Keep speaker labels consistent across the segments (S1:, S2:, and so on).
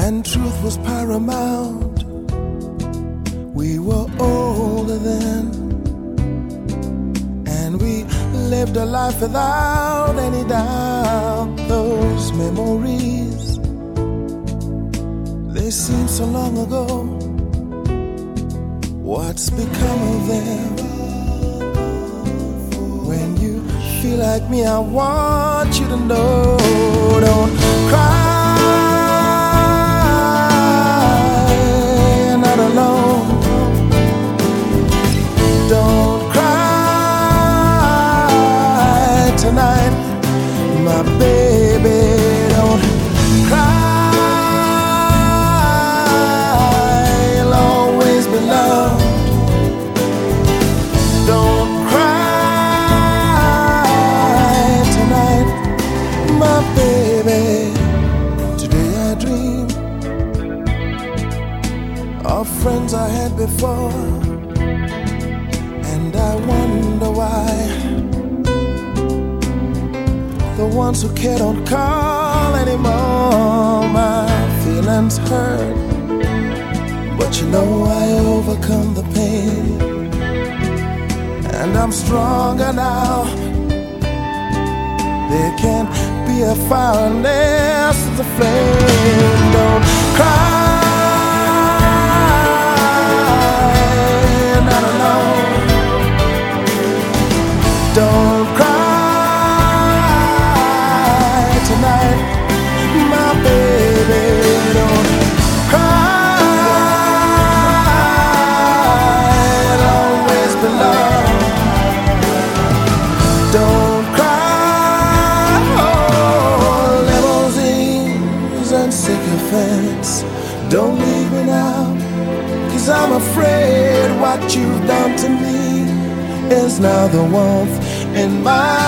S1: and truth was paramount. We were older then, and we lived a life without any doubt. Those memories, they seem so long ago. What's become of them? When you feel like me, I want you to know, don't cry. You're not alone. Don't cry tonight, my baby. Don't cry. You'll always be loved. Don't cry tonight, my baby. Today I dream of friends I had before, and I wonder why the ones who care don't call anymore. My feelings hurt, but you know I overcome the pain, and I'm stronger now. There can't be a fire unless it's a flame. Don't cry. You're not alone. Don't cry tonight, my baby. Don't cry. I'll always be loved. Don't cry. Oh, limousines and sycophants, don't leave me now, 'cause I'm afraid what you've done to me is now the warmth in my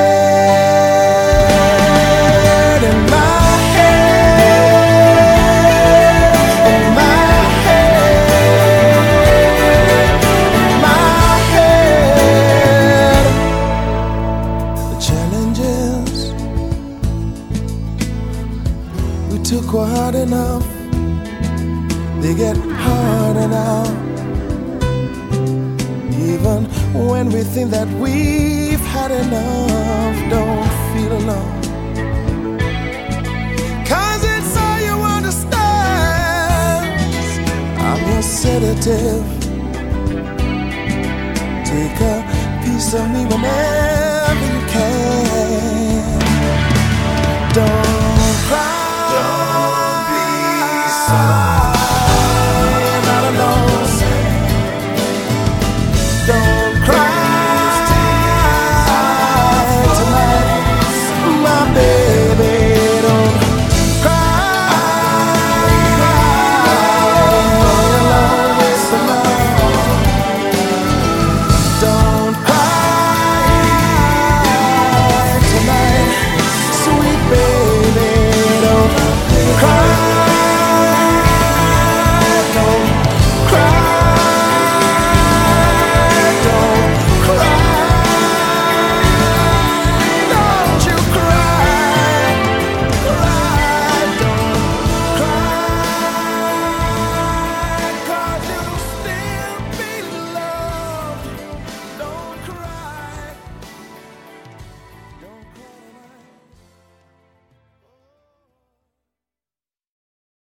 S1: bed, in my head, in my head, in my head. The challenges we took were hard enough. They get harder now. Even when we think that we've had enough, don't feel alone, 'cause it's all you understand. I'm your sedative. Take a piece of me whenever you can. Don't cry.
S2: Don't be sorry.